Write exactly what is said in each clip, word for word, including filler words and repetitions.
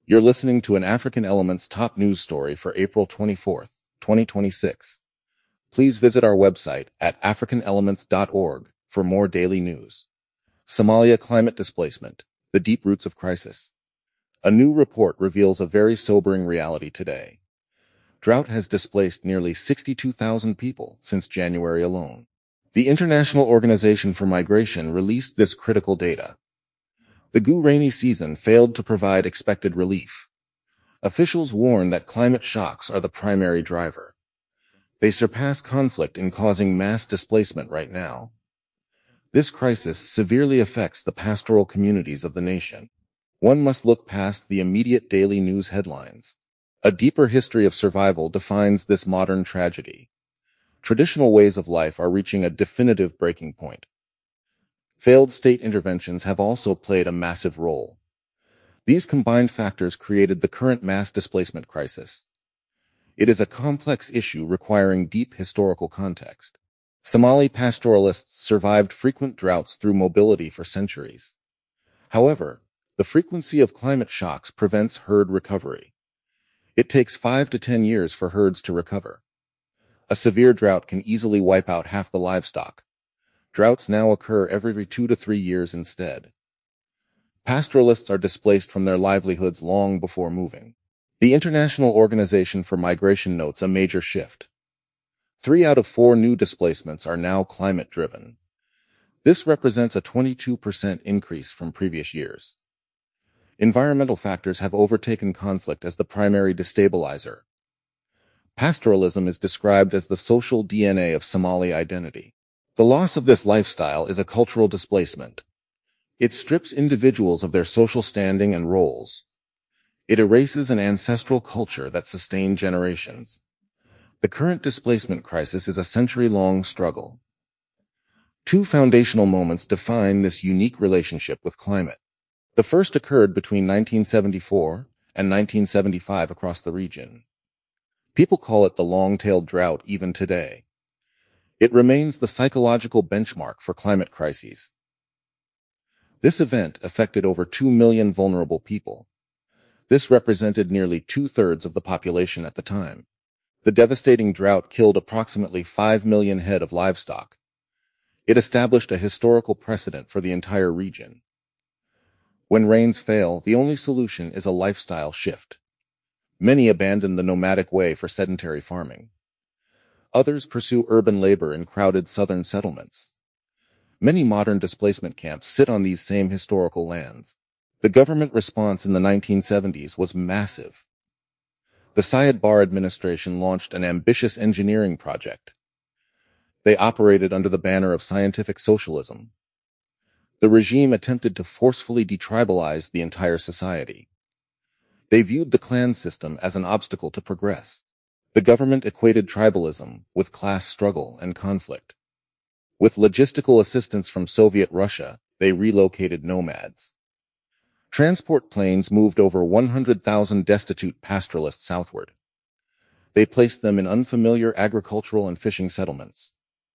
You're listening to an African Elements top news story for April twenty-fourth, twenty twenty-six. Please visit our website at african elements dot org for more daily news. Somalia climate displacement, the deep roots of crisis. A new report reveals a very sobering reality today. Drought has displaced nearly sixty-two thousand people since January alone. The International Organization for Migration released this critical data. The G U rainy season failed to provide expected relief. Officials warn that climate shocks are the primary driver. They surpass conflict in causing mass displacement right now. This crisis severely affects the pastoral communities of the nation. One must look past the immediate daily news headlines. A deeper history of survival defines this modern tragedy. Traditional ways of life are reaching a definitive breaking point. Failed state interventions have also played a massive role. These combined factors created the current mass displacement crisis. It is a complex issue requiring deep historical context. Somali pastoralists survived frequent droughts through mobility for centuries. However, the frequency of climate shocks prevents herd recovery. It takes five to ten years for herds to recover. A severe drought can easily wipe out half the livestock. Droughts now occur every two to three years instead. Pastoralists are displaced from their livelihoods long before moving. The International Organization for Migration notes a major shift. Three out of four new displacements are now climate-driven. This represents a twenty-two percent increase from previous years. Environmental factors have overtaken conflict as the primary destabilizer. Pastoralism is described as the social D N A of Somali identity. The loss of this lifestyle is a cultural displacement. It strips individuals of their social standing and roles. It erases an ancestral culture that sustained generations. The current displacement crisis is a century-long struggle. Two foundational moments define this unique relationship with climate. The first occurred between nineteen seventy-four and nineteen seventy-five across the region. People call it the long-tailed drought even today. It remains the psychological benchmark for climate crises. This event affected over two million vulnerable people. This represented nearly two-thirds of the population at the time. The devastating drought killed approximately five million head of livestock. It established a historical precedent for the entire region. When rains fail, the only solution is a lifestyle shift. Many abandon the nomadic way for sedentary farming. Others pursue urban labor in crowded southern settlements. Many modern displacement camps sit on these same historical lands. The government response in the nineteen seventies was massive. The Syed Barre administration launched an ambitious engineering project. They operated under the banner of scientific socialism. The regime attempted to forcefully detribalize the entire society. They viewed the clan system as an obstacle to progress. The government equated tribalism with class struggle and conflict. With logistical assistance from Soviet Russia, they relocated nomads. Transport planes moved over one hundred thousand destitute pastoralists southward. They placed them in unfamiliar agricultural and fishing settlements.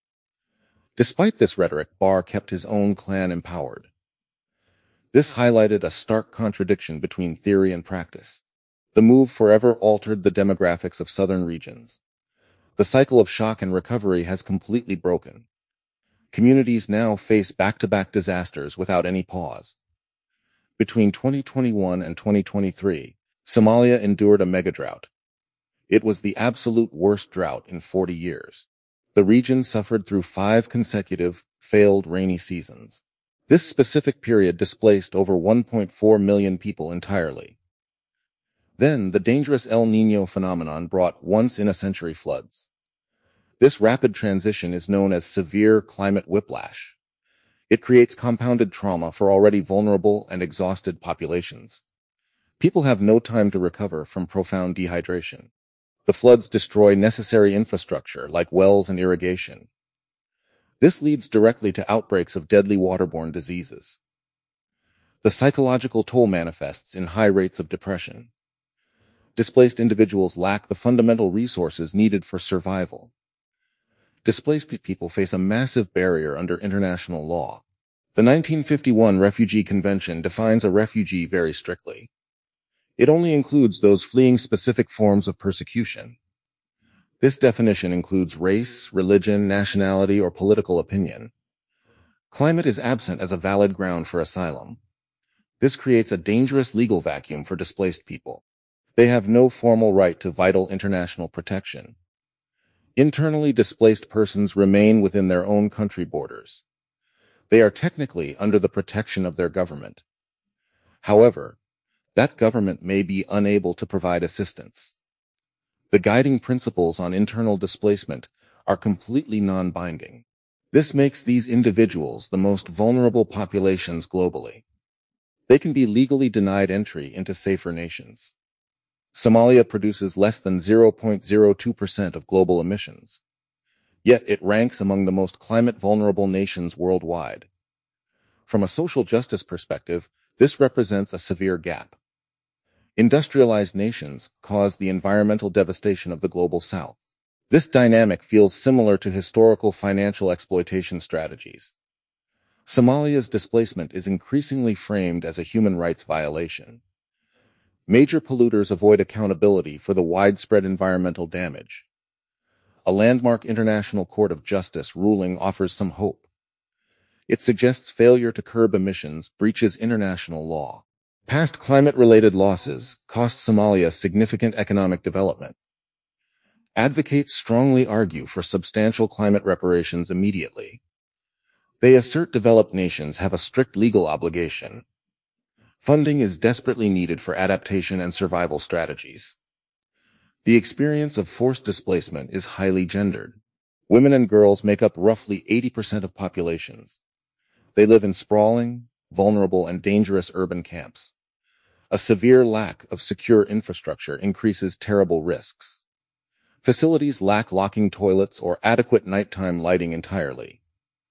Despite this rhetoric, Barre kept his own clan empowered. This highlighted a stark contradiction between theory and practice. The move forever altered the demographics of southern regions. The cycle of shock and recovery has completely broken. Communities now face back-to-back disasters without any pause. Between twenty twenty-one and twenty twenty-three, Somalia endured a megadrought. It was the absolute worst drought in forty years. The region suffered through five consecutive, failed rainy seasons. This specific period displaced over one point four million people entirely. Then, the dangerous El Niño phenomenon brought once-in-a-century floods. This rapid transition is known as severe climate whiplash. It creates compounded trauma for already vulnerable and exhausted populations. People have no time to recover from profound dehydration. The floods destroy necessary infrastructure like wells and irrigation. This leads directly to outbreaks of deadly waterborne diseases. The psychological toll manifests in high rates of depression. Displaced individuals lack the fundamental resources needed for survival. Displaced people face a massive barrier under international law. The nineteen fifty-one Refugee Convention defines a refugee very strictly. It only includes those fleeing specific forms of persecution. This definition includes race, religion, nationality, or political opinion. Climate is absent as a valid ground for asylum. This creates a dangerous legal vacuum for displaced people. They have no formal right to vital international protection. Internally displaced persons remain within their own country borders. They are technically under the protection of their government. However, that government may be unable to provide assistance. The guiding principles on internal displacement are completely non-binding. This makes these individuals the most vulnerable populations globally. They can be legally denied entry into safer nations. Somalia produces less than zero point zero two percent of global emissions. Yet it ranks among the most climate-vulnerable nations worldwide. From a social justice perspective, this represents a severe gap. Industrialized nations cause the environmental devastation of the global south. This dynamic feels similar to historical financial exploitation strategies. Somalia's displacement is increasingly framed as a human rights violation. Major polluters avoid accountability for the widespread environmental damage. A landmark International Court of Justice ruling offers some hope. It suggests failure to curb emissions breaches international law. Past climate-related losses cost Somalia significant economic development. Advocates strongly argue for substantial climate reparations immediately. They assert developed nations have a strict legal obligation. Funding is desperately needed for adaptation and survival strategies. The experience of forced displacement is highly gendered. Women and girls make up roughly eighty percent of populations. They live in sprawling, vulnerable, and dangerous urban camps. A severe lack of secure infrastructure increases terrible risks. Facilities lack locking toilets or adequate nighttime lighting entirely.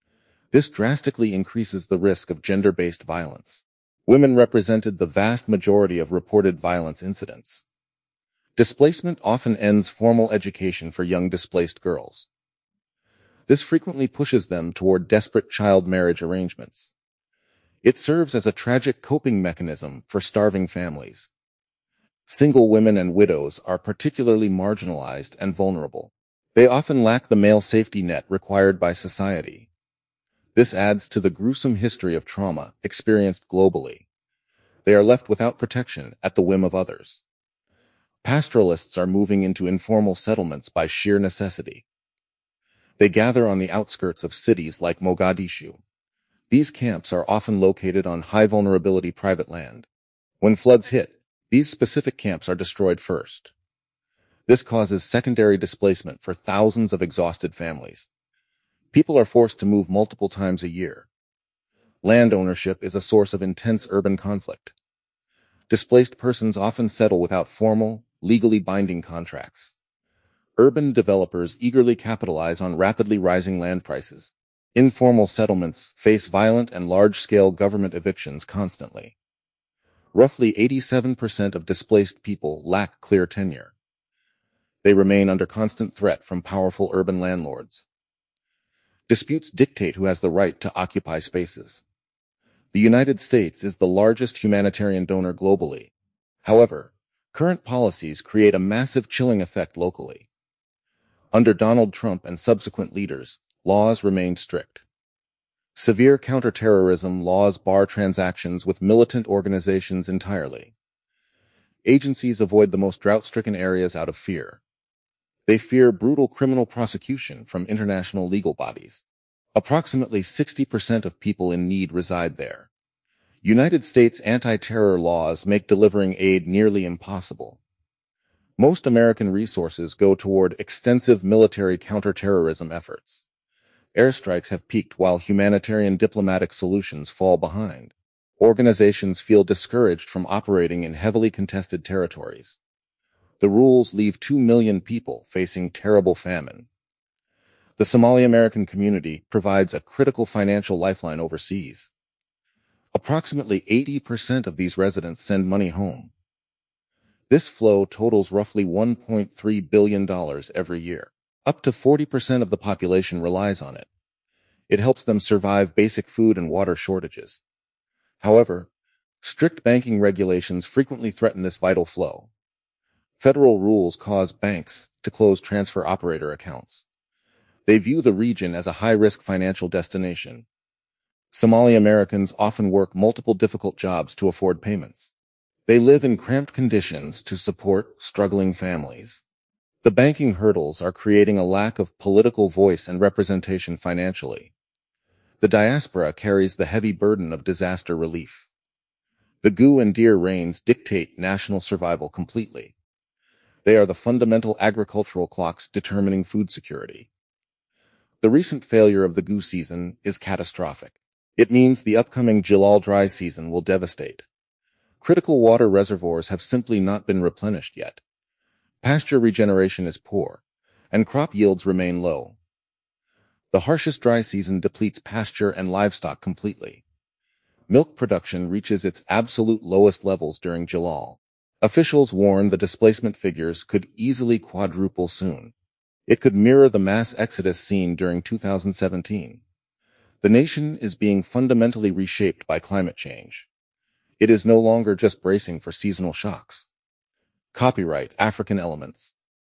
This drastically increases the risk of gender-based violence. Women represented the vast majority of reported violence incidents. Displacement often ends formal education for young displaced girls. This frequently pushes them toward desperate child marriage arrangements. It serves as a tragic coping mechanism for starving families. Single women and widows are particularly marginalized and vulnerable. They often lack the male safety net required by society. This adds to the gruesome history of trauma experienced globally. They are left without protection at the whim of others. Pastoralists are moving into informal settlements by sheer necessity. They gather on the outskirts of cities like Mogadishu. These camps are often located on high-vulnerability private land. When floods hit, these specific camps are destroyed first. This causes secondary displacement for thousands of exhausted families. People are forced to move multiple times a year. Land ownership is a source of intense urban conflict. Displaced persons often settle without formal, legally binding contracts. Urban developers eagerly capitalize on rapidly rising land prices. Informal settlements face violent and large-scale government evictions constantly. Roughly eighty-seven percent of displaced people lack clear tenure. They remain under constant threat from powerful urban landlords. Disputes dictate who has the right to occupy spaces. The United States is the largest humanitarian donor globally. However, current policies create a massive chilling effect locally. Under Donald Trump and subsequent leaders, laws remained strict. Severe counterterrorism laws bar transactions with militant organizations entirely. Agencies avoid the most drought-stricken areas out of fear. They fear brutal criminal prosecution from international legal bodies. Approximately sixty percent of people in need reside there. United States anti-terror laws make delivering aid nearly impossible. Most American resources go toward extensive military counterterrorism efforts. Airstrikes have peaked while humanitarian diplomatic solutions fall behind. Organizations feel discouraged from operating in heavily contested territories. The rules leave two million people facing terrible famine. The Somali American community provides a critical financial lifeline overseas. Approximately eighty percent of these residents send money home. This flow totals roughly one point three billion dollars every year. Up to forty percent of the population relies on it. It helps them survive basic food and water shortages. However, Strict banking regulations frequently threaten this vital flow. Federal rules cause banks to close transfer operator accounts. They view the region as a high-risk financial destination. Somali Americans often work multiple difficult jobs to afford payments. They live in cramped conditions to support struggling families. The banking hurdles are creating a lack of political voice and representation financially. The diaspora carries the heavy burden of disaster relief. The Gu and Dir rains dictate national survival completely. They are the fundamental agricultural clocks determining food security. The recent failure of the Gu season is catastrophic. It means the upcoming Jilal dry season will devastate. Critical water reservoirs have simply not been replenished yet. Pasture regeneration is poor, and crop yields remain low. The harshest dry season depletes pasture and livestock completely. Milk production reaches its absolute lowest levels during Jilal. Officials warn the displacement figures could easily quadruple soon. It could mirror the mass exodus seen during two thousand seventeen. The nation is being fundamentally reshaped by climate change. It is no longer just bracing for seasonal shocks. Copyright African Elements.